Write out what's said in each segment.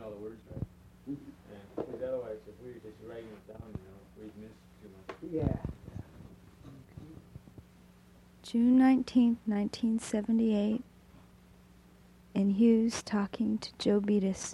all the words right. And because otherwise, if we were just writing it down, we'd miss too much. Yeah. June 19th, 1978, in Hughes talking to Joe Betis.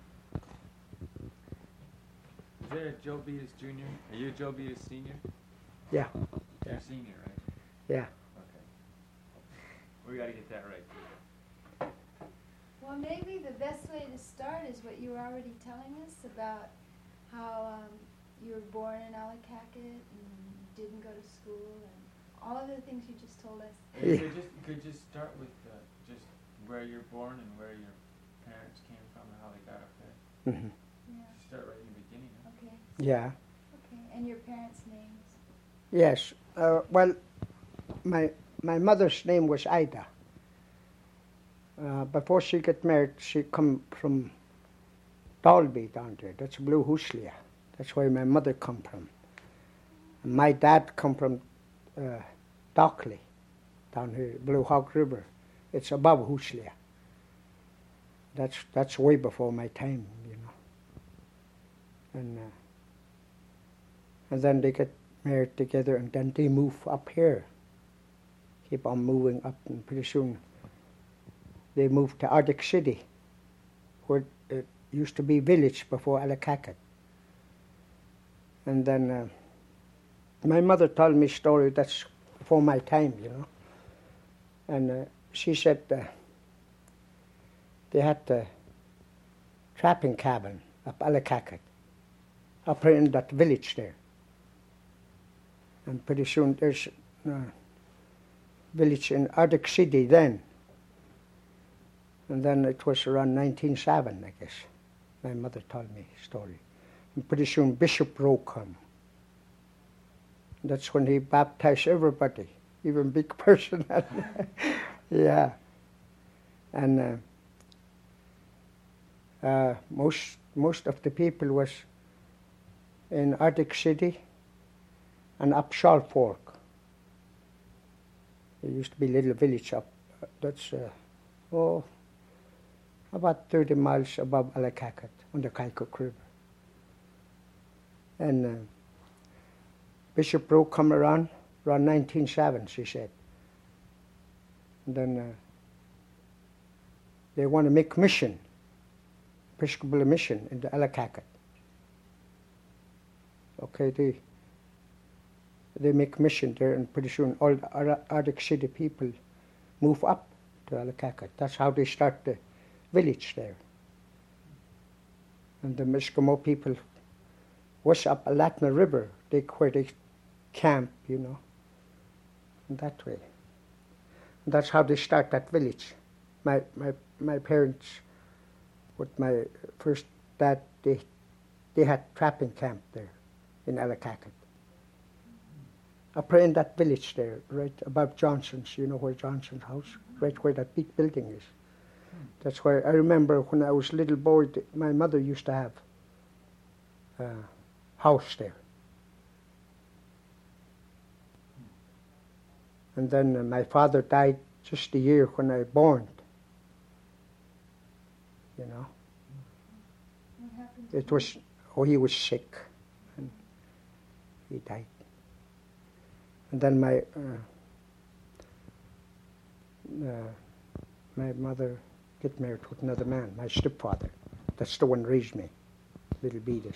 Is there a Joe Betis Jr.? Are you a Joe Betis Senior? Yeah. You're a senior, right? Yeah. Okay. We got to get that right. Well, maybe the best way to start is what you were already telling us about how you were born in Allakaket and didn't go to school and all of the things you just told us. You could just start with just where you're born and where your parents came from and how they got up there. Mm-hmm. Yeah. Start right in the beginning. Huh? Okay. Yeah. Okay. And your parents' names? Yes. Well, my mother's name was Ida. Before she got married, she come from Dalby down there. That's Blue Huslia. That's where my mother come from. And my dad come from Dockley, down here, Blue Hawk River. It's above Huslia. That's way before my time, And then they get married together, and then they move up here. Keep on moving up, and pretty soon they moved to Arctic City, where it used to be village before Allakaket. And then my mother told me a story that's before my time, And she said they had the trapping cabin up Allakaket, up in that village there. And pretty soon there's a village in Arctic City then. And then it was around 1907, I guess. My mother told me a story. And pretty soon Bishop Rowe come. That's when he baptized everybody, even big person. Yeah. And most of the people was in Arctic City and up Shaw Fork. There used to be a little village up. That's about 30 miles above Allakaket on the Kaikouk River. And Bishop Rowe come around 1907, she said. And then they want to make mission, Episcopal mission in the Allakaket. Okay, they make mission there, and pretty soon all the Arctic City people move up to Allakaket. That's how they start the village there. And the Eskimo people was up Alatna River, where they camp, in that way. And that's how they start that village. My parents, with my first dad, they had trapping camp there in Allakaket. Up in that village there, right above Johnson's, where Johnson's house, right where that big building is. That's where I remember when I was a little boy, my mother used to have a house there. And then my father died just a year when I born. What happened? It was, he was sick, and he died. And then my mother get married with another man, my stepfather. That's the one raised me, little Betis.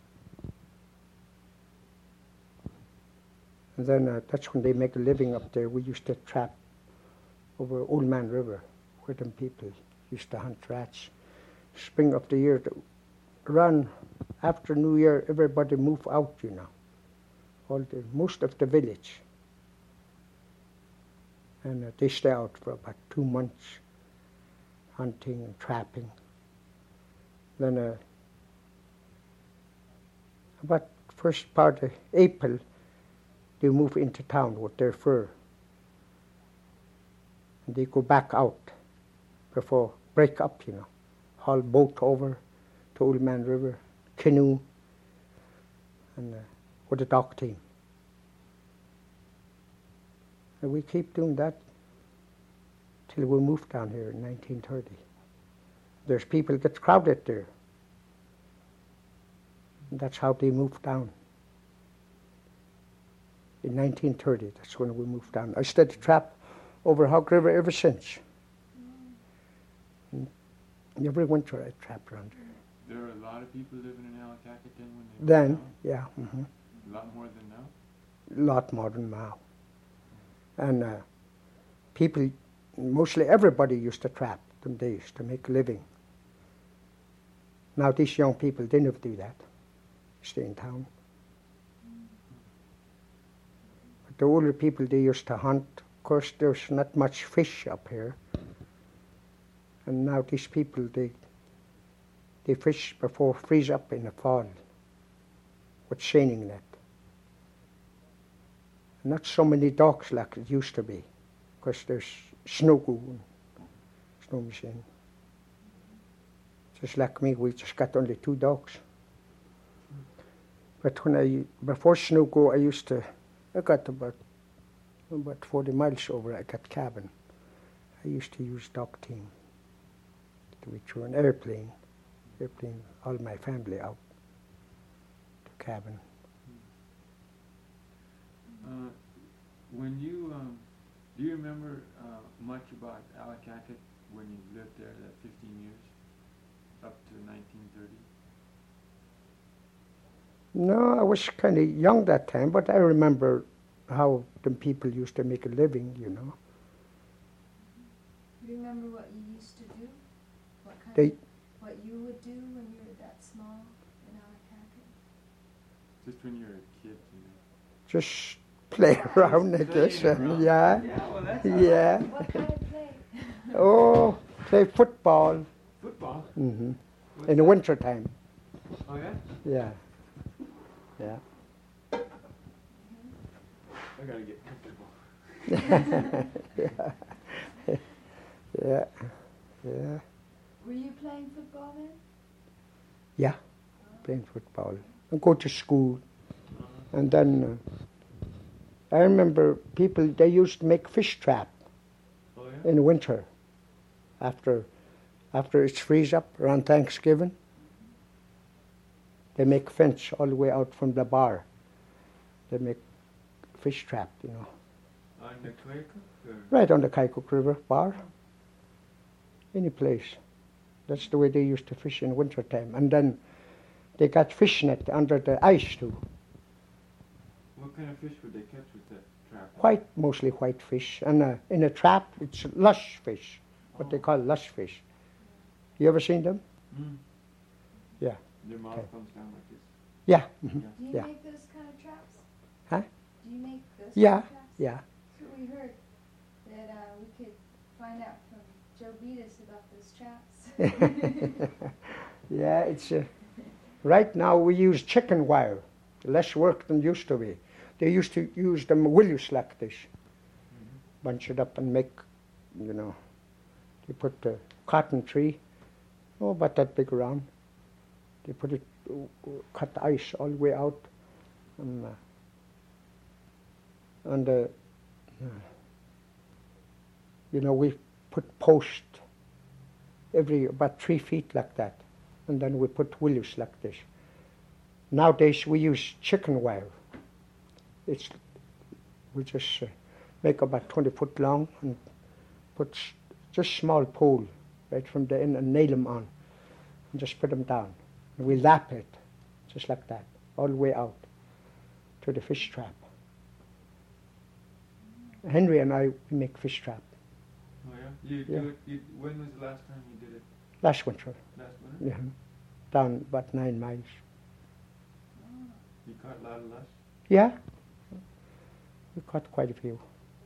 And then that's when they make a living up there. We used to trap over Old Man River, where them people used to hunt rats. Spring of the year, around after New Year, everybody move out, most of the village. And they stay out for about 2 months, hunting and trapping. Then about first part of April, they move into town with their fur. And they go back out before break up, haul boat over to Old Man River, canoe, and with the dock team. And we keep doing that till we moved down here in 1930. There's people get crowded there. And that's how they moved down. In 1930, that's when we moved down. I stayed to trap over Hog River ever since. And every winter I trapped around there. There were a lot of people living in Allakaket then when they Then, were yeah, A lot more than now? a lot more than now. And people, mostly everybody used to trap them days to make a living. Now these young people, they never do that. Stay in town. But the older people, they used to hunt. Of course, there's not much fish up here. And now these people, they fish before freeze up in the fall with seining net. Not so many docks like it used to be, because there's snow and snow machine. Just like me, we just got only 2 docks. But before snow go, I got about 40 miles over, I got cabin. I used to use dock team to be through an airplane, all my family out to cabin. When you, do you remember much about Allakaket when you lived there that 15 years, up to 1930? No, I was kind of young that time, but I remember how the people used to make a living, you know. Remember what you used to do? What you would do when you were that small in Allakaket? Just when you were a kid, Just play around, I guess. Around. Yeah. Well, that's Yeah. What kind of play? Oh, play football. Football? Hmm. What's In the that? winter time. Oh, yeah? Yeah. Yeah. I gotta get comfortable. Yeah. Yeah. Yeah. Were you playing football then? Yeah. Playing football. And go to school. And then I remember people, they used to make fish trap Oh, yeah? in the winter after it's freeze up around Thanksgiving. They make fence all the way out from the bar. They make fish trap, you know. On the Quaker? Right on the Kaikouk River bar. Any place. That's the way they used to fish in winter time. And then they got fish net under the ice too. What kind of fish would they catch with that trap? Mostly white fish. And in a trap, it's lush fish, what they call lush fish. You ever seen them? Mm. Yeah. Their mouth Okay. comes down like this. Yeah. Mhm. Yeah. Do you Yeah. make those kind of traps? Huh? Do you make those Yeah. kind of traps? Yeah. That's what we heard, that we could find out from Joe Betis about those traps. Yeah, it's right now we use chicken wire. Less work than used to be. They used to use them willows like this. Bunch it up and make, you know, they put the cotton tree, about that big around. They put it, cut the ice all the way out, and you know, we put post every about 3 feet like that, and then we put willows like this. Nowadays we use chicken wire. We just make about 20 foot long and put just small pole right from the end and nail them on, and just put them down. And we lap it, just like that, all the way out to the fish trap. Henry and I we make fish trap Oh, yeah? Yeah. When was the last time you did it? last winter. Last winter? Yeah, down about 9 miles. You caught a lot of lush? Yeah, we caught quite a few.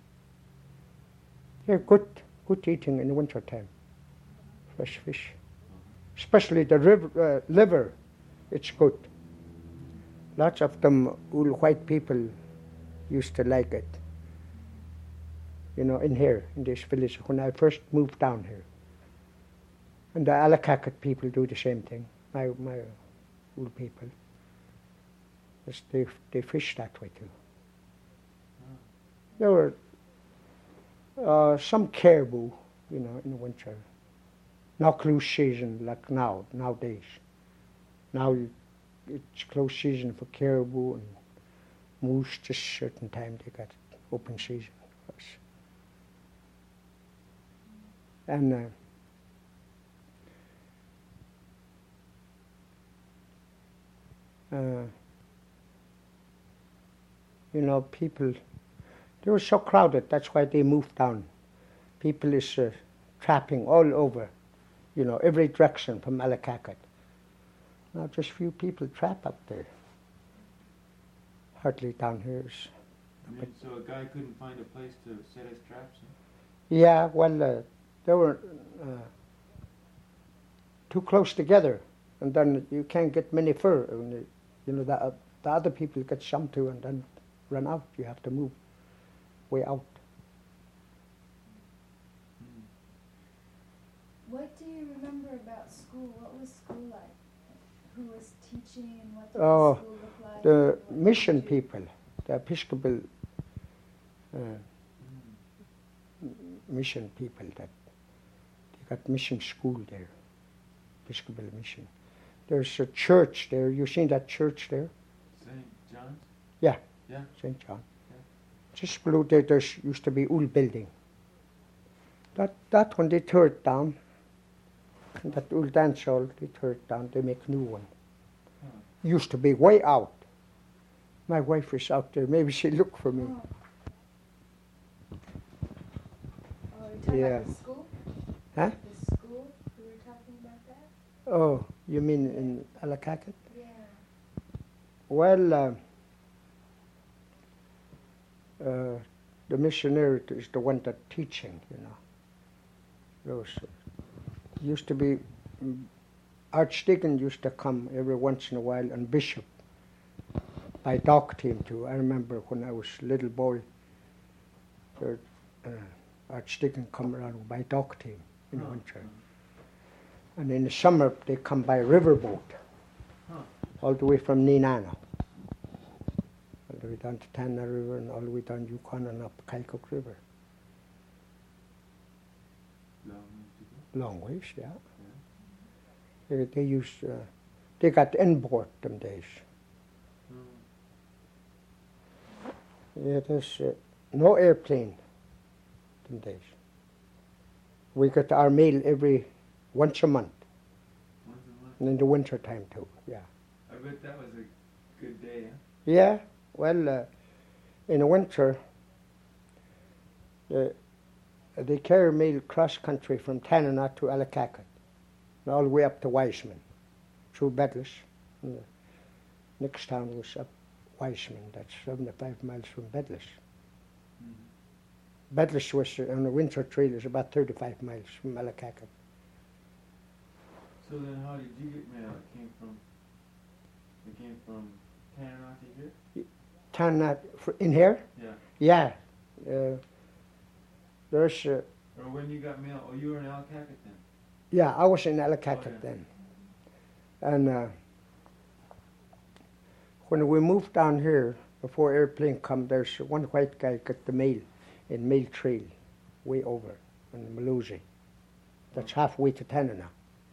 Yeah, good eating in the winter time. Fresh fish, especially the liver. It's good. Lots of them, all white people, used to like it. You know, in here, in this village, when I first moved down here. And the Allakaket people do the same thing. My old people. They fish that way too. There were some caribou, you know, in the winter. Not cruise season like nowadays. Now it's close season for caribou and moose. Just certain time they got open season for us. And you know, people, they were so crowded, that's why they moved down. People is trapping all over, you know, every direction from Allakaket. Now just few people trap up there. Hardly down here. I mean, so a guy couldn't find a place to set his traps? Huh? Yeah, well, they were too close together, and then you can't get many fur. You know, the other people get some too, and then run out. You have to move way out. What do you remember about school? What was school like? Who was teaching and what did Oh, the school look like? the What mission did you do? people, the Episcopal mission people, that they got mission school there, Episcopal mission. There's a church there. You seen that church there? St. John's? Yeah. Yeah. St. John. Yeah. Just below there, there used to be old building. That one they tore it down. And that old dance hall, they tore it down. They make new one. Huh. Used to be way out. My wife is out there. Maybe she look for me. Oh. Oh, you're talking Yeah. about the school? Huh? The school? We were talking about that? Oh, you mean in Allakaket? Yeah. Well, the missionary is the one that teaching, you know. Those used to be, Archdeacon used to come every once in a while, and Bishop, by dog team too. I remember when I was a little boy, the Archdeacon come around by dog team in the Huh. winter. And in the summer, they come by riverboat, Huh. all the way from Nenana, all the way down to Tanna River and all the way down Yukon and up Kaikook River. Long ways to go. Long ways, yeah. They use, they got inboard them days. Yeah, there's no airplane them days. We got our mail once a month, Once a month. and in the winter time too, yeah. I bet that was a good day, huh? Yeah, well, in the winter, they carry mail cross country from Tanana to Allakaket, and all the way up to Wiseman, through Bedlis. And the next town was up Wiseman, that's 75 miles from Bedlis. Mm-hmm. Bedlis was on the winter trail is about 35 miles from Allakaket. So then how did you get mail? It came from Tanana to here? Tanana, in here? Yeah. Yeah. There's, Or when you got mail, oh, you were in Allakaket then? yeah, I was in Allakaket Okay. then. And when we moved down here, before airplane come, there's one white guy got the mail in Mail Trail, way over in Malusi. That's halfway to Tanana.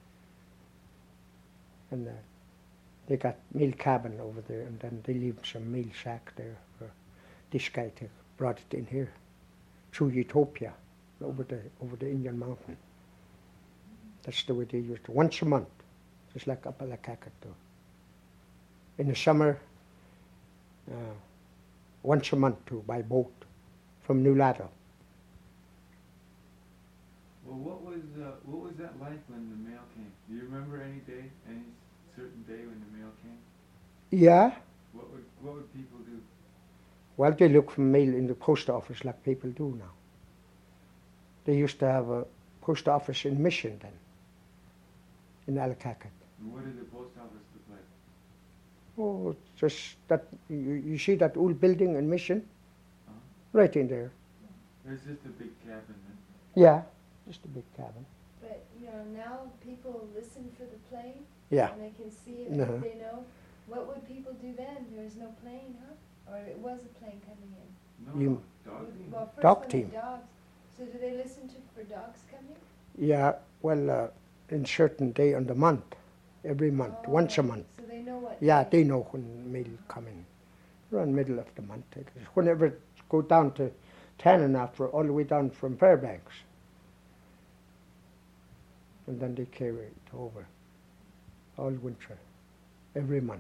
And they got mail cabin over there, and then they leave some mail sack there for this guy to brought it in here through Utopia over the Indian Mountain. That's the way they used it. Once a month, just like up Allakaket too. In the summer, once a month too, by boat from Nulato. Well, what was that like when the mail came? Do you remember any certain day when the mail came? Yeah. What would people do? Well, they look for mail in the post office like people do now. They used to have a post office in Mission then, in Allakaket. And what did the post office look like? Oh, just that, you see that old building in Mission? Uh-huh. Right in there. There's just a big cabin then. Yeah, just a big cabin. But, you know, now people listen for the plane. Yeah. And they can see it, Uh-huh. and they know. What would people do then? There was no plane, huh? Or it was a plane coming in? No, You- dog team. Well, first Dog when team. the dogs. So do they listen for dogs coming? Yeah, well, in certain day on the month, every month, once a month. So they know what. Yeah, day. they know when mail come in. Around middle of the month. I guess. Whenever it go down to Tannin after, all the way down from Fairbanks. And then they carry it over. All winter. Every month.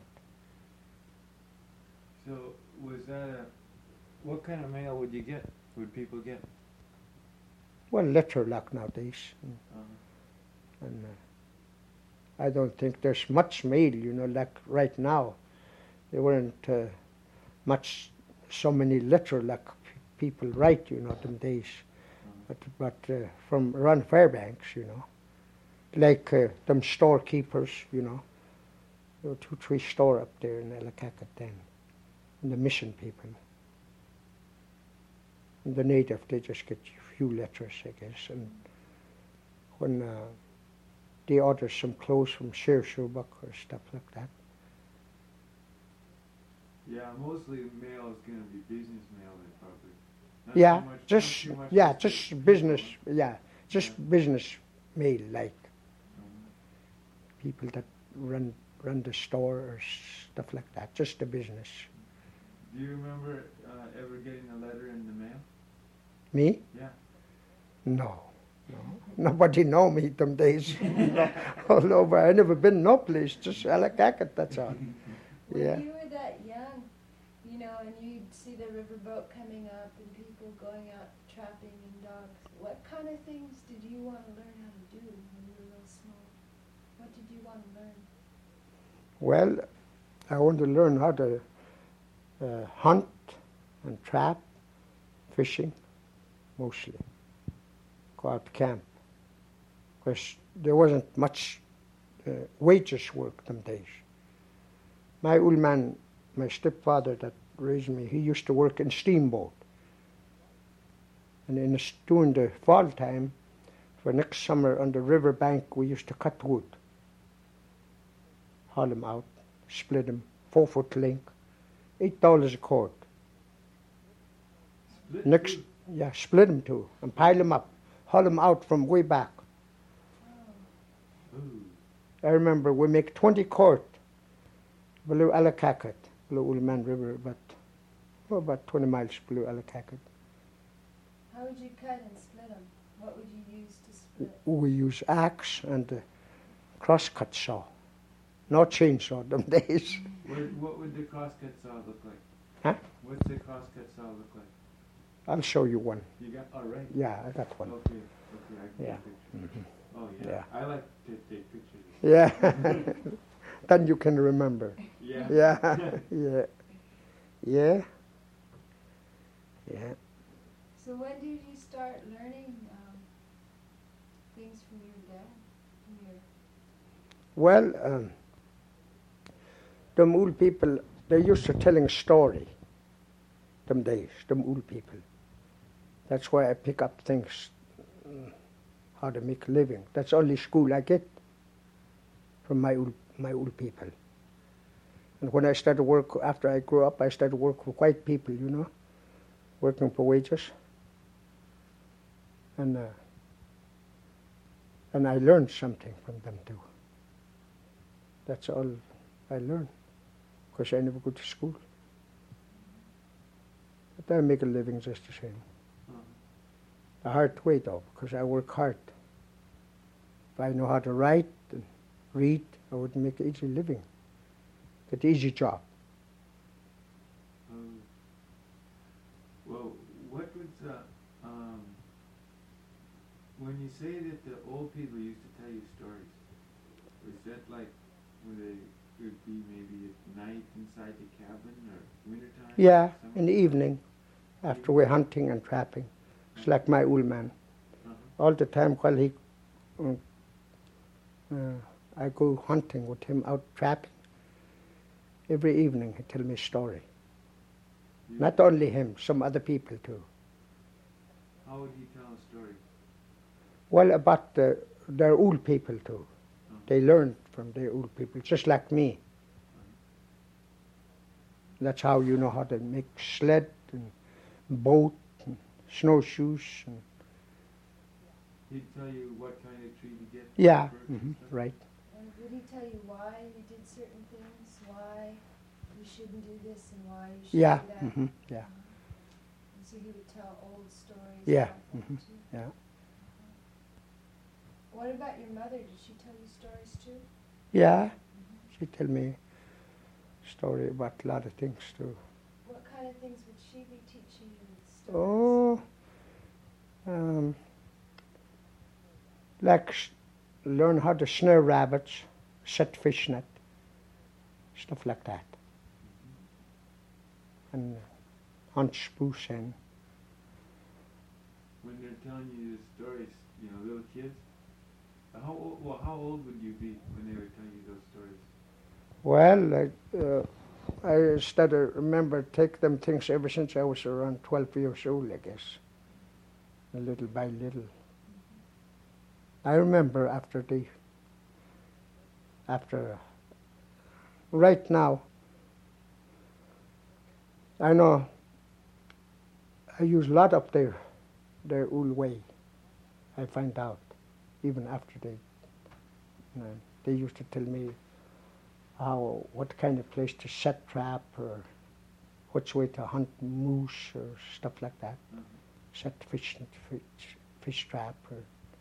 So was that what kind of mail would you get? Would people get? Well, letter luck nowadays. Uh-huh. And I don't think there's much mail, like right now. There weren't much, so many letter like people write, them days. But from around Fairbanks, like them storekeepers, there were 2, 3 store up there in Ellicaccat then, and the mission people. And the native, they just get a few letters, I guess. And when they order some clothes from Sher Shubak or stuff like that. Yeah, mostly mail is going to be business mail then probably. Not Yeah, too much, just not too much yeah, to just people. business. Yeah, just Yeah. business mail, like Mhm. people that run the store or stuff like that. Just the business. Do you remember ever getting a letter in the mail? Me? Yeah. No. Nobody know me them days. All over. I never been no place. Just Ellicaccat. That's all. When Yeah. you were that young, and you'd see the riverboat coming up and people going out trapping and dogs, what kind of things did you want to learn how to do when you were real small? What did you want to learn? Well, I want to learn how to hunt and trap, fishing, mostly. Go out to camp. Because there wasn't much wages work them days. My old man, my stepfather that raised me, he used to work in steamboat. And during the fall time, for next summer on the river bank, we used to cut wood. Haul them out, split them, 4-foot length, $8 a cord. Split Next, too? yeah, split them too, and pile them up, haul them out from way back. Ooh. I remember we make 20 cord below Ellicaccat, below Ulman River, about 20 miles below Ellicaccat. How would you cut and split them? What would you use to split? We use axe and crosscut saw. No chainsaw them days. What would the crosscut saw look like? Huh? What's the crosscut saw look like? I'll show you one. You got, all right. Yeah, I got one. Okay, I can Yeah. get a picture. Oh, yeah. Yeah. I like to take pictures. Yeah. Then you can remember. Yeah. Yeah. Yeah. Yeah. Yeah. So when did you start learning things from your dad? Well, them old people, they used to telling story, them days, them old people. That's why I pick up things, how to make a living. That's only school I get from my old people. And when I started work, after I grew up, I started work for white people, working for wages. And I learned something from them too. That's all I learned, because I never go to school. But I make a living just the same. Uh-huh. A hard way though, because I work hard. If I know how to write and read, I would make an easy living. Get an easy job. Well, what was when you say that the old people used to tell you stories, was that like when they would be maybe at night inside the cabin or wintertime? Yeah, summer? in the evening, after we're hunting and trapping. It's like my old man. Uh-huh. All the time while he, I go hunting with him out trapping. Every evening he tell me a story. You- Not only him, some other people too. How would he tell a story? Well, about their old people too. Uh-huh. They learned from their old people, just like me. That's how you know how to make sled and boat and snowshoes. And He'd tell you what kind of tree to get. yeah, birds and stuff? right. And would he tell you why you did certain things, why you shouldn't do this and why you should Yeah, do that? yeah, And so he would tell old stories yeah, about that too? yeah. What about your mother? Did she tell you stories too? Yeah, she tell me story about a lot of things too. What kind of things would she be teaching you with stories? Oh, like learn how to snare rabbits, set fishnet, stuff like that, and hunt spruce hen. When they're telling you the stories, you know, little kids, how old would you be when they were telling you those stories? Well, I started remember take them things ever since I was around 12 years old, I guess, little by little. I remember after right now, I know I use a lot of their old way. I find out, even after they used to tell me what kind of place to set trap or which way to hunt moose or stuff like that. Mhm. Set fish trap or.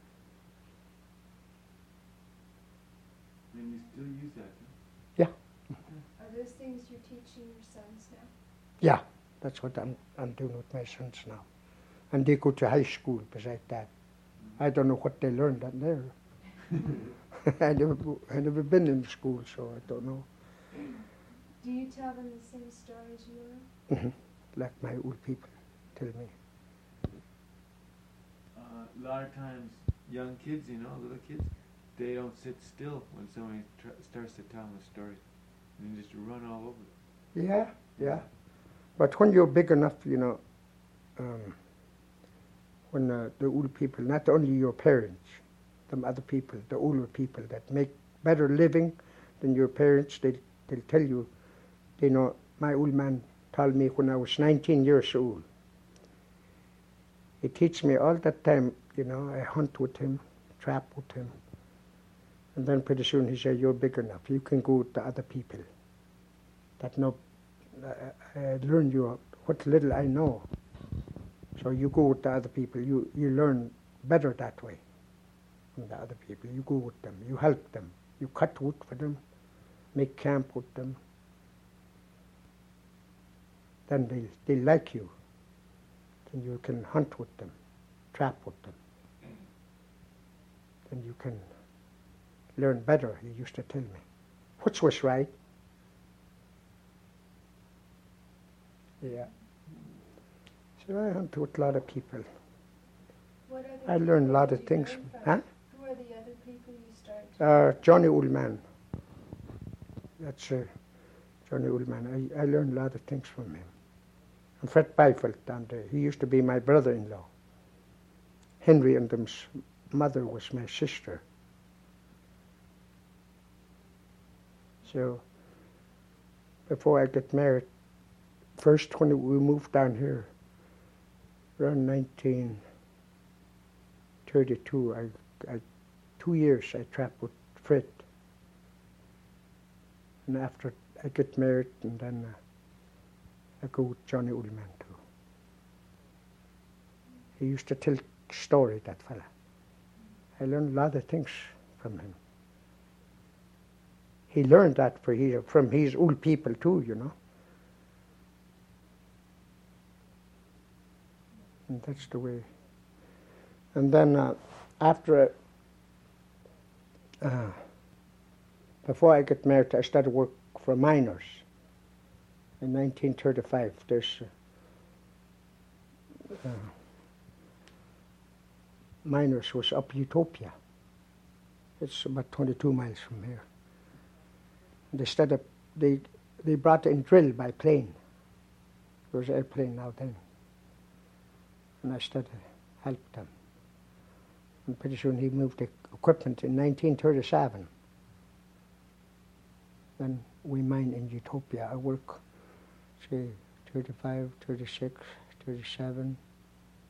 And you still use that, huh? Yeah. Are those things you're teaching your sons now? Yeah, that's what I'm doing with my sons now. And they go to high school beside that. I don't know what they learned down there. I never been in school, so I don't know. Do you tell them the same stories you learned? Like my old people tell me. A lot of times, young kids, you know, little kids, they don't sit still when somebody starts to tell them a story. They just run all over it. Yeah, yeah. But when you're big enough, you know, when the old people, not only your parents, some other people, the older people that make better living than your parents, they'll tell you, you know, my old man told me when I was 19 years old. He teach me all that time, you know, I hunt with him, trap with him. And then pretty soon he said, you're big enough, you can go with the other people. That know, I learn you what little I know. So you go with the other people, you learn better that way from the other people. You go with them, you help them, you cut wood for them, make camp with them. Then they like you. Then you can hunt with them, trap with them. Then you can learn better, he used to tell me. Which was right. Yeah. So I hunt with a lot of people. What other I learned a people lot did of you things. learn from? Huh? Who are the other people you started? Johnny Oldman. That's Johnny Oldman. I learned a lot of things from him. And Fred Byfeld down there. He used to be my brother-in-law. Henry and them's mother was my sister. So before I get married, first when we moved down here, around 1932, I 2 years I trapped with Fred. And after I get married, and then I go with Johnny Oldman too. He used to tell story, that fella. I learned a lot of things from him. He learned that from his old people too, you know. And that's the way. And then after, before I get married, I started work for miners. In 1935, there's miners was up Utopia. It's about 22 miles from here. They brought in drill by plane. There was an airplane now then. And I started to help them. And pretty soon he moved the equipment in 1937. Then we mine in Utopia. I work, say, 35, 36, 37,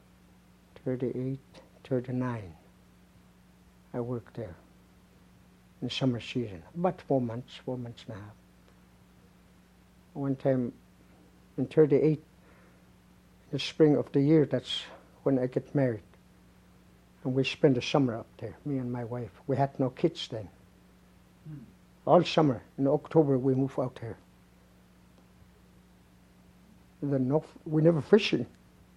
38, 39. I work there. in summer season. About 4 months and a half. One time in 38, the spring of the year, that's when I get married. And we spend the summer up there, me and my wife. We had no kids then. All summer. In October we move out here. Then we never fishing.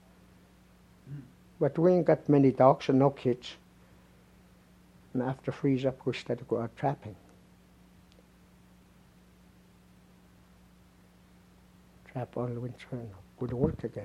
But we ain't got many dogs and no kids. And after freeze up, we started to go out trapping. Trap all the winter and go to work again.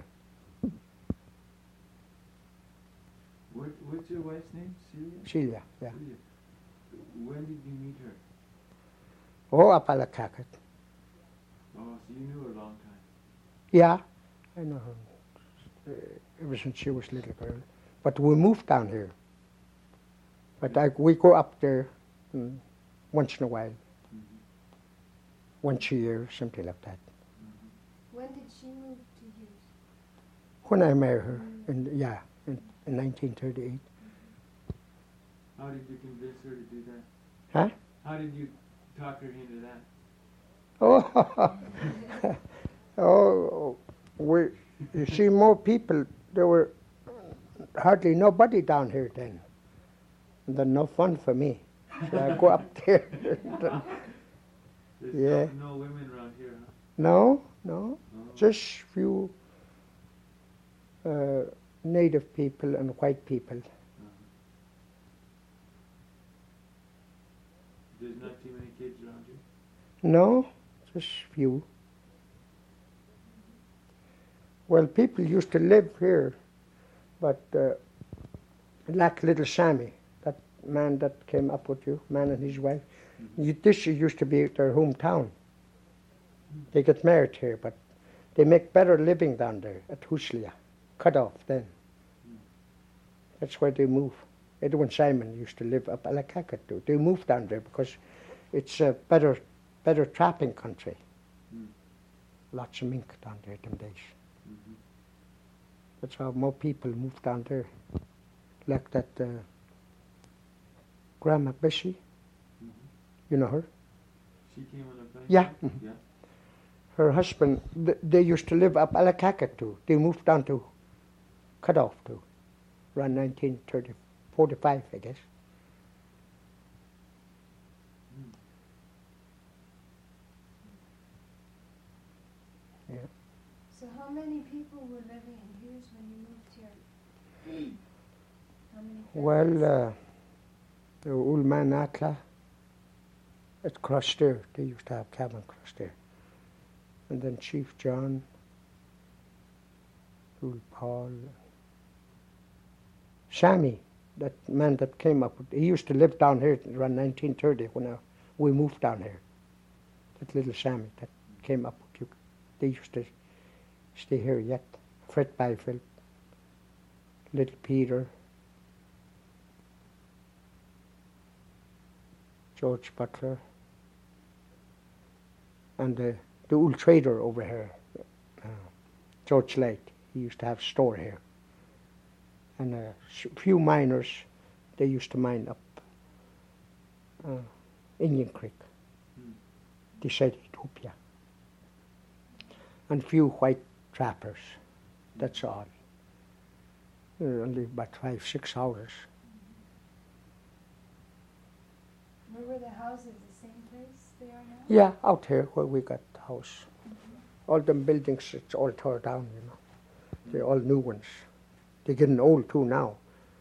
What's your wife's name? Celia? Celia, yeah. Celia. When did you meet her? Oh, up Allakaket. Oh, so you knew her a long time. Yeah, I know her ever since she was a little girl. But we moved down here. But we go up there once in a while. Once a year, something like that. When did she move to you? When I married her, in 1938. How did you convince her to do that? Huh? How did you talk her into that? You see, more people, there were hardly nobody down here then. And then no fun for me. So I go up there. There's Yeah. no women around here, huh? No, Oh. just few native people and white people. There's not too many kids around here? No, just few. Well, people used to live here, but like little Sammy, that man that came up with you, man and his wife, this used to be their hometown. They get married here, but they make better living down there at Huslia, cut off then. That's where they move. Edwin Simon used to live up Allakaket too. They moved down there because it's a better trapping country. Lots of mink down there them days. That's how more people moved down there. Like that Grandma Bessie, you know her? She came on a plane? Yeah. Yeah. Her husband, they used to live up Allakaket too. They moved down to Cutoff too, around 1945, I guess. Yeah. So how many people were living in Hughes when you moved here? How many families? Well, the old man Atla at across there, they used to have cabin across there. And then Chief John, old Paul, Sammy, that man that came up, he used to live down here around 1930 when we moved down here. That little Sammy that came up with you, they used to stay here yet. Fred Byfield, little Peter, George Butler, and the old trader over here, George Lake. He used to have a store here. And a few miners, they used to mine up Indian Creek, they said Ethiopia. And few white trappers, that's all. Only about 5-6 houses. Where were the houses? The same place they are now? Yeah, out here where we got the house. All them buildings, it's all tore down, you know. They're all new ones. They're getting old too now.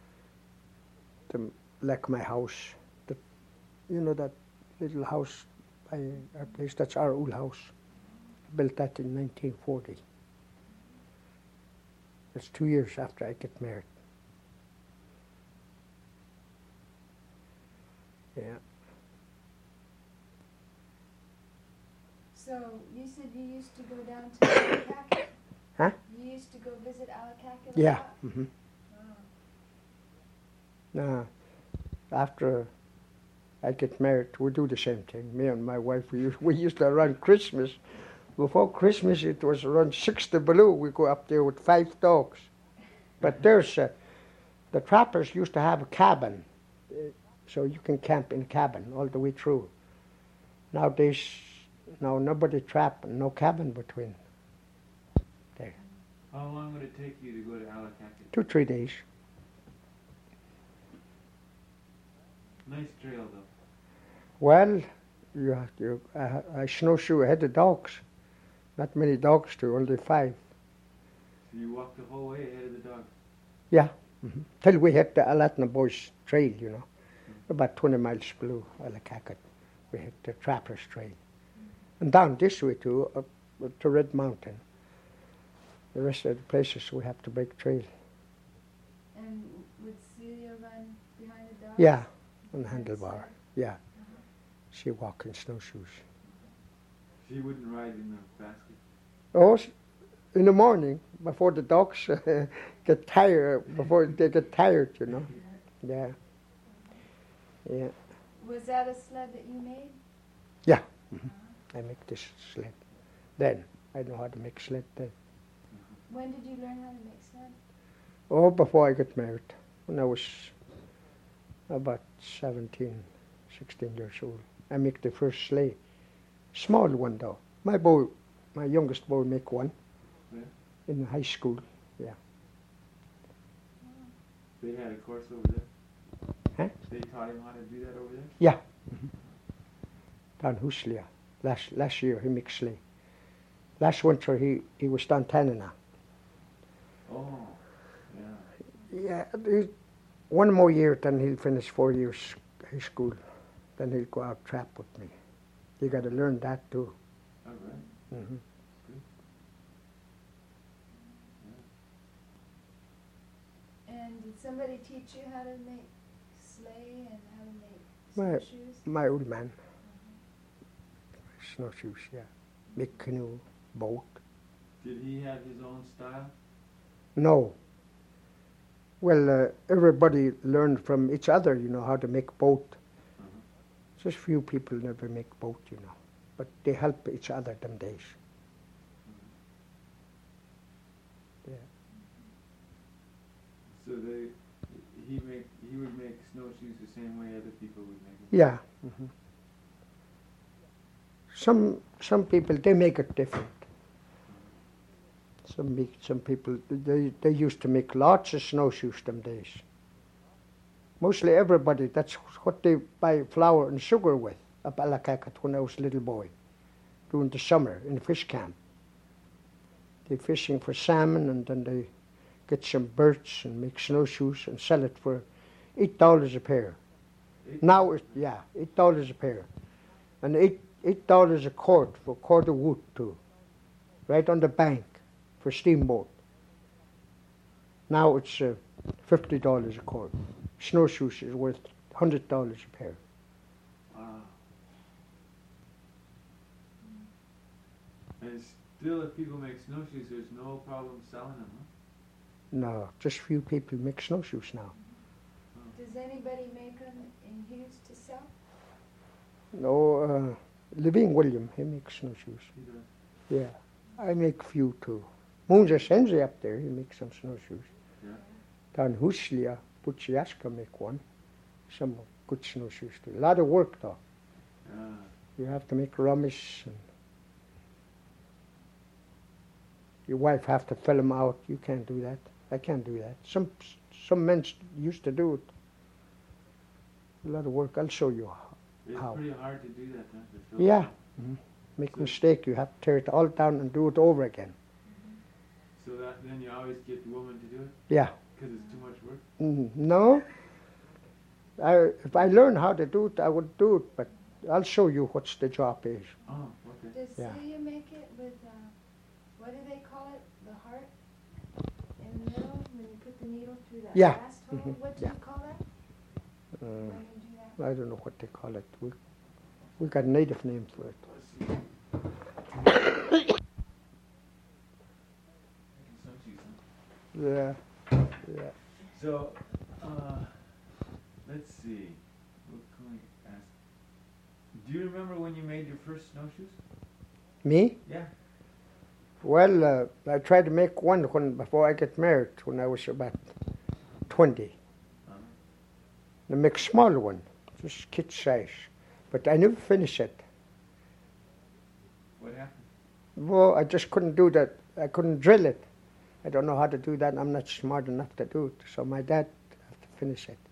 Like my house, you know that little house by our place, that's our old house. Built that in 1940. That's 2 years after I get married. Yeah. So you said you used to go down to Allakaket? Huh? You used to go visit Allakaket? Yeah. Oh. After I get married, we do the same thing. Me and my wife, we used to run Christmas. Before Christmas, it was around 6th below. We go up there with 5 dogs. But there's the trappers used to have a cabin so you can camp in a cabin all the way through. Nowadays, now nobody trap and no cabin between there. How long would it take you to go to Alakaka? 2-3 days. Nice trail though. Well, I snowshoe ahead of dogs. Not many dogs too, only 5. So you walked the whole way ahead of the dog. Yeah. Till we hit the Alatna Boys Trail, you know. About 20 miles below Alakaka. We hit the Trappers Trail. And down this way too, up to Red Mountain. The rest of the places we have to break trail. And would Celia run behind the dogs? Yeah, on the handlebar. Yeah. She walk in snowshoes. She wouldn't ride in the basket. Oh, in the morning, before the dogs get tired, before they get tired, you know. Yeah. Yeah. Was that a sled that you made? Yeah. I make this sled. Then, I know how to make sled then. When did you learn how to make sled? Oh, before I got married, when I was about 17, 16 years old. I make the first sleigh. Small one though. My youngest boy make one. Yeah. In high school. They had a course over there? Huh? They taught him how to do that over there? Yeah. Down Huslia. Last year he made sleigh. Last winter he was down Tanana. Oh, yeah. Yeah, one more year, then he'll finish 4 years high school. Then he'll go out trap with me. You got to learn that too. All right. Mm-hmm. And did somebody teach you how to make sleigh and how to make My- snowshoes? My old man. Snowshoes, yeah. Make canoe, boat. Did he have his own style? No. Well, everybody learned from each other, you know, how to make boat. Uh-huh. Just few people never make boat, you know. But they help each other them days. Yeah. So he would make snowshoes the same way other people would make them? Yeah. Hmm. Some people, they make it different. Some people, they used to make lots of snowshoes them days. Mostly everybody, that's what they buy flour and sugar with up Alakakat when I was a little boy, during the summer in the fish camp. They fishing for salmon and then they get some birch and make snowshoes and sell it for $8 a pair. Now, $8 a pair. And $8 a cord for cord of wood too, right on the bank for steamboat. Now it's $50 a cord. Snowshoes is worth $100 a pair. Wow. And still, if people make snowshoes, there's no problem selling them, huh? No, just few people make snowshoes now. Does anybody make them in Hughes to sell? No, Levine William, he makes snowshoes. He does. Yeah, I make few too. Munza Senzi up there, he makes some snowshoes. Yeah. Down Huslia, Puchiaska make one. Some good snowshoes too. A lot of work though. Yeah. You have to make rummies and your wife have to fill them out. You can't do that. I can't do that. Some men used to do it. A lot of work. I'll show you It's how. pretty hard to do that, huh? For sure. Yeah. Make mistake, you have to tear it all down and do it over again. So that then you always get the woman to do it Yeah. because it's too much work. No. If I learn how to do it, I would do it, but I'll show you what's the job is. Oh, okay. Does Yeah. Celia make it with, what do they call it? The heart in the middle when you put the needle through that Yeah. last hole? Mhm. What do Yeah. you call that Uh, when you do that? I don't know what they call it. We got a native name for it. Let's see. Making snowshoes, huh? Yeah. Yeah. So, let's see. What can we ask? Do you remember when you made your first snowshoes? Me? Yeah. Well, I tried to make one before I got married, when I was about 20. Uh-huh. I make small one, was kid size. But I never finished it. What happened? Well, I just couldn't do that. I couldn't drill it. I don't know how to do that. I'm not smart enough to do it. So my dad had to finish it.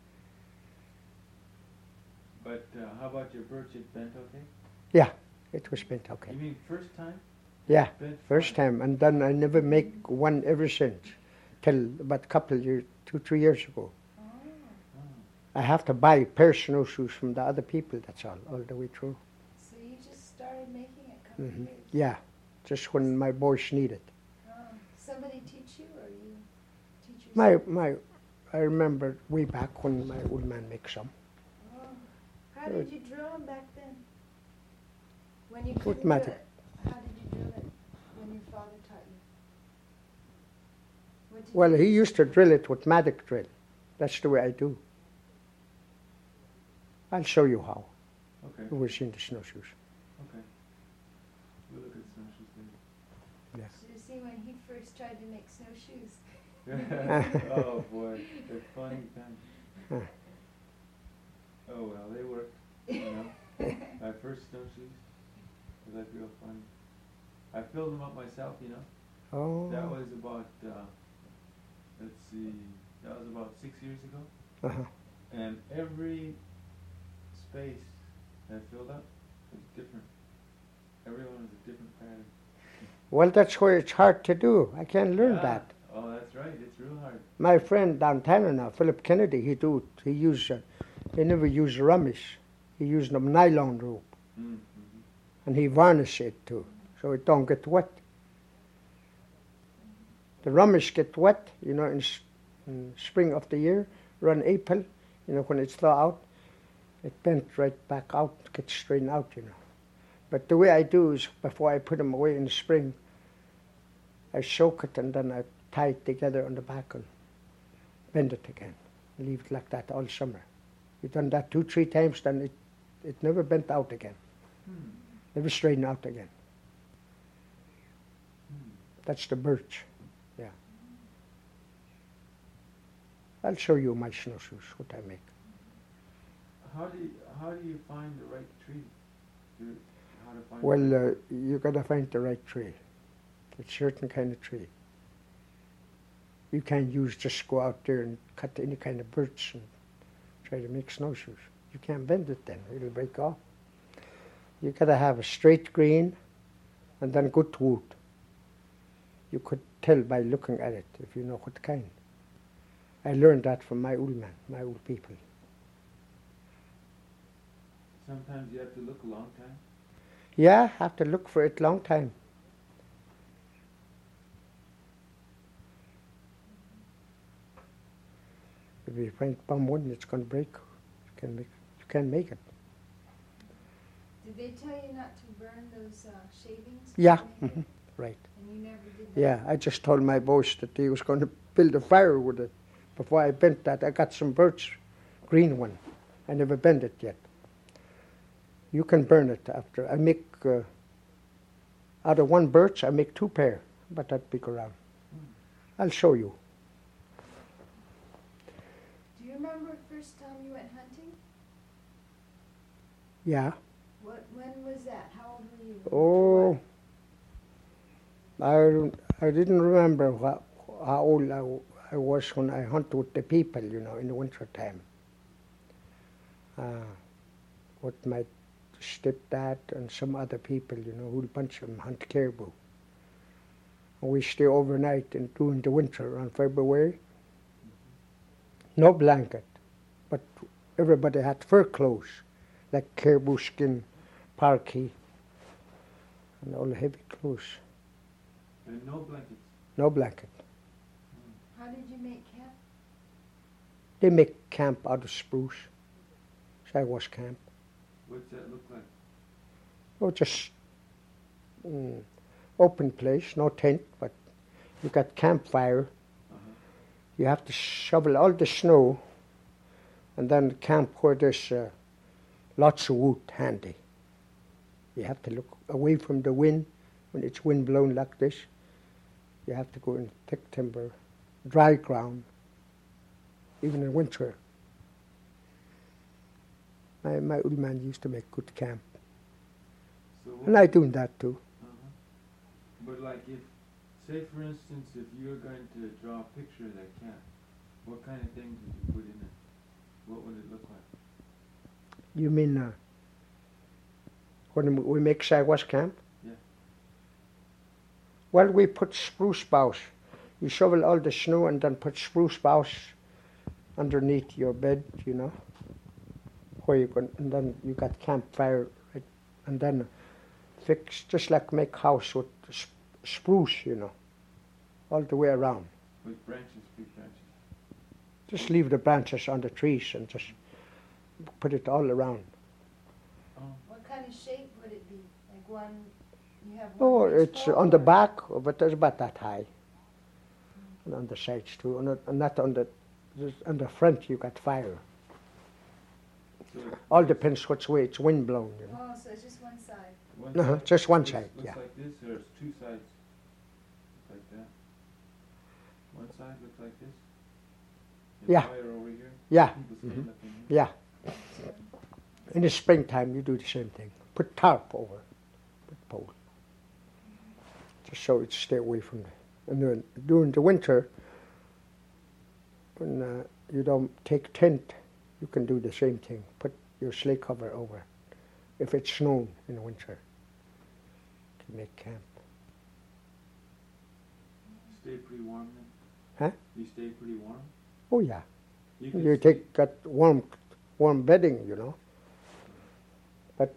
But how about your birch? It bent okay? Yeah, it was bent okay. You mean first time? Yeah, Bent first fine. time. And then I never make one ever since. Till about a couple of years, 2-3 years ago. Oh. Oh. I have to buy a pair of snowshoes from the other people, that's all the way through. So you just started making it a couple of Hmm. years? Yeah, just when my boys need it. Oh. Somebody teach you, or you teach yourself? I remember way back when my old man made some. Oh. How did you drill them back then? When you With couldn't do mattock. it, how did you drill it when your father taught you? What did Well, you he use? used to drill it with mattock drill. That's the way I do. I'll show you how. Okay. It was in the snowshoes. Okay. We'll look at snowshoes later. So you see, when he first tried to make snowshoes. Oh boy, they're funny times. Huh. Oh well, they worked. You know, my first snowshoes were like real funny. I filled them up myself. You know, Oh. that was about let's see, that was about 6 years ago. Uh-huh. And every space that I filled up was different. Everyone was a different pattern. Well, that's where it's hard to do. I can't learn Yeah. that. Oh, that's right. It's real hard. My friend downtown now, Philip Kennedy, he never used rumish. He used a nylon rope, Mm-hmm. and he varnished it too, so it don't get wet. The rumish get wet, you know, in spring of the year, around April, you know, when it's thaw out, it bent right back out, gets straightened out, you know. But the way I do is, before I put them away in the spring, I soak it and then I tie it together on the back and bend it again. Leave it like that all summer. You've done that 2-3 times, then it never bent out again. Hmm. Never straightened out again. Hmm. That's the birch. Yeah. I'll show you my snowshoes, what I make. How do you find the right tree? How to find Well, you gotta find the right tree. It's a certain kind of tree. You can't just go out there and cut any kind of birch and try to make snowshoes. You can't bend it then, it'll break off. You gotta have a straight grain and then good wood. You could tell by looking at it if you know what kind. I learned that from my old man, my old people. Sometimes you have to look a long time. Yeah, have to look for it long time. If you find palm one, it's going to break. You can't make it. Did they tell you not to burn those shavings? Yeah, to make it? right. And you never did that? Yeah, I just told my boss that he was going to build a fire with it. Before I bent that, I got some birch, green one. I never bent it yet. You can burn it after. I make, out of one birch, I make 2 pair, but that big around. I'll show you. Do you remember the first time you went hunting? Yeah. When was that? How old were you? Oh, I didn't remember how old I was when I hunted with the people, you know, in the winter time. With my stepdad and some other people, you know, whole bunch of them hunt caribou. And we stay overnight during the winter around February. No blanket, but everybody had fur clothes, like caribou skin, parky, and all heavy clothes. And no blankets. No blanket. How did you make camp? They make camp out of spruce. Sagwas camp. What's that look like? Oh, just open place, no tent, but you got campfire. Uh-huh. You have to shovel all the snow, and then camp where there's lots of wood handy. You have to look away from the wind when it's wind blown like this. You have to go in thick timber, dry ground, even in winter. My old man used to make good camp. So And I doing that too. Uh-huh. But like if, say for instance, if you're going to draw a picture of that camp, what kind of things would you put in it? What would it look like? You mean when we make Sagwas camp? Yeah. Well, we put spruce boughs. You shovel all the snow and then put spruce boughs underneath your bed, you know, where you can, and then you got campfire, right? And then fix, just like make house with spruce, you know, all the way around. With branches, big branches. Just leave the branches on the trees and just put it all around. Oh. What kind of shape would it be? Like one, you have one Oh, ridge it's pole on the or- back, but it's about that high. And on the sides too, and not on the front you got fire. So All depends which way it's wind blown, you know. Oh, so it's just one side. one Uh-huh, side just one looks- side, looks yeah. like this, or it's two sides like that. One side looks like this. And Yeah. fire over here. Yeah, People stand mhm. up in here. yeah. So, In the springtime you do the same thing. Put tarp over, put pole. Just so it stay away from the. And then during the winter, when you don't take tent, you can do the same thing. Put your sleigh cover over. If it's snowing in the winter, to make camp. Stay pretty warm then? Huh? You stay pretty warm? Oh yeah, can you stay- take got warm bedding, you know. But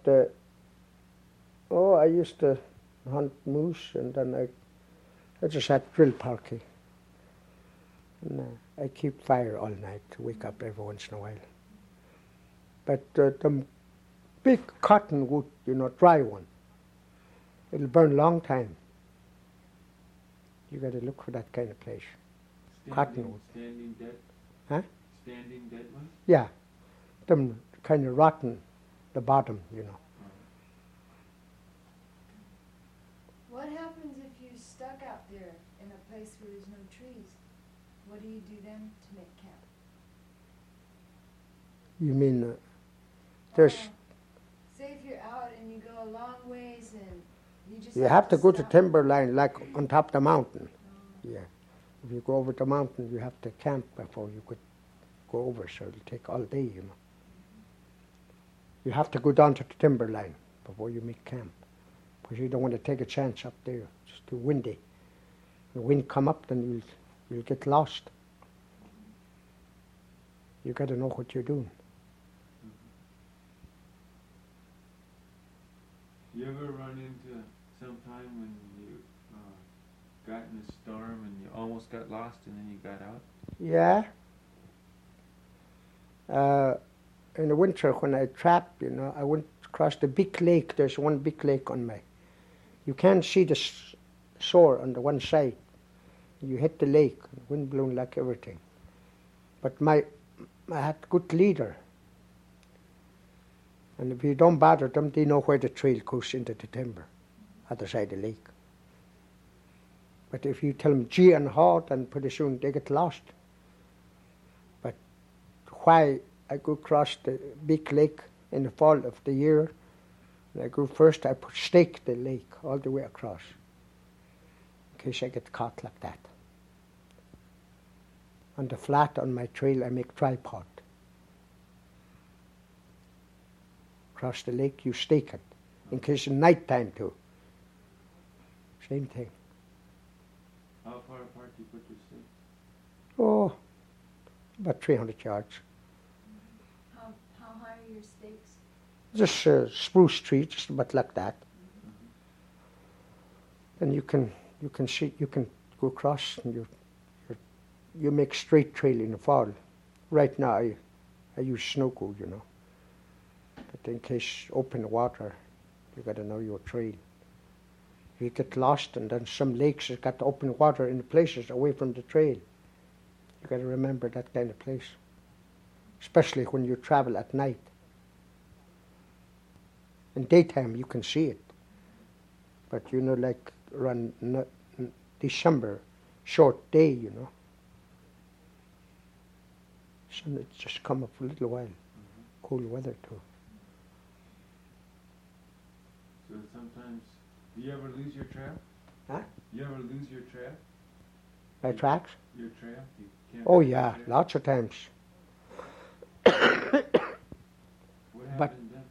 I used to hunt moose, and then I just had drill parky. And I keep fire all night to wake up every once in a while. But the big cottonwood, you know, dry one, it'll burn long time. You got to look for that kind of place. cottonwood. Standing dead? Huh? Standing dead ones? Yeah, them kind of rotten, the bottom, you know. what happens if you're stuck out there in a place where there's no trees? What do you do then to make camp? You mean there's Oh, say if you're out and you go a long ways and you just you have to go to stop. timberline, like on top of the mountain. Oh. Yeah, if you go over the mountain, you have to camp before you could go over. So it'll take all day, you know. You have to go down to the timberline before you make camp, because you don't want to take a chance up there. It's too windy. The wind come up, then you'll get lost. You got to know what you're doing. You ever run into some time when you got in a storm and you almost got lost and then you got out? Yeah. In the winter when I trapped, you know, I went across the big lake. There's one big lake on my. You can't see the shore on the one side. You hit the lake, wind blowing like everything. But I had good leader. And if you don't bother them, they know where the trail goes into the timber, other side of the lake. But if you tell them gee and halt, and pretty soon they get lost. But why I go across the big lake in the fall of the year, and I go first, I stake the lake all the way across, in case I get caught like that. On the flat on my trail, I make tripod. Across the lake, you stake it, in case in night time too. Same thing. How far apart do you put your stakes? Oh, about 300 yards. How high are your stakes? Just a spruce tree, just about like that. And you can see, you can go across, and you make straight trail in the fall. Right now, I use snow gold, you know. But in case open water, you got to know your trail. You get lost, and then some lakes has got open water in places away from the trail. You got to remember that kind of place, especially when you travel at night. In daytime, you can see it, but you know, like around December, short day, you know. Sun it just come up for a little while, cool weather too. So sometimes, do you ever lose your trail? Huh? You ever lose your trail? My tracks? Your trail? You can't Oh find your yeah, trail? lots of times. What but- happened then?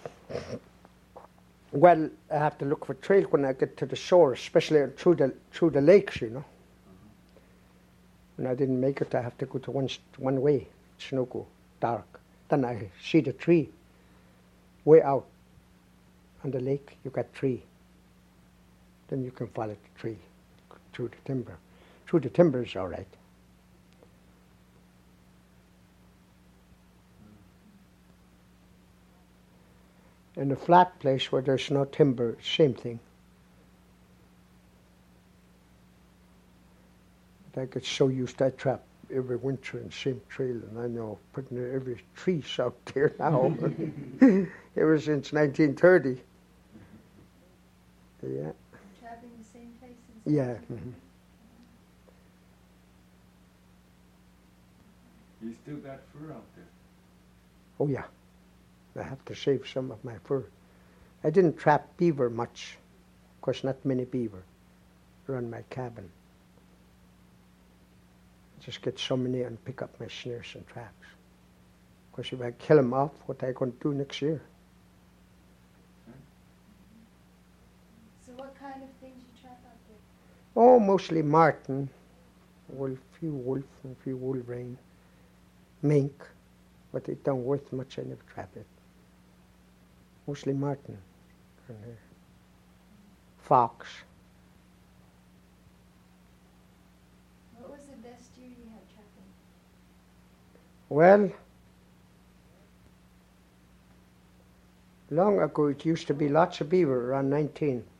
Well, I have to look for trail when I get to the shore, especially through the lakes, you know. Uh-huh. When I didn't make it, I have to go to one way. It's no go, dark. Then I see the tree way out on the lake. You got tree. Then you can follow the tree through the timber. Through the timber is all right. In a flat place where there's no timber, same thing. But I get so used to that trap every winter in same trail, and I know putting every tree out there now. Ever since 1930. Yeah. Trapping the same place since Yeah. 1930? You still got fur out there. Oh yeah. I have to save some of my fur. I didn't trap beaver much. Of course, not many beaver around my cabin. Just get so many and pick up my snares and traps. Of course, if I kill them off, what I going to do next year? So what kind of things you trap out there? Oh, mostly marten, few wolf and few wolverine, mink, but it don't worth much. I never trap it. Mostly marten, and fox. What was the best year you had trapping? Well, long ago it used to be lots of beaver, around 19.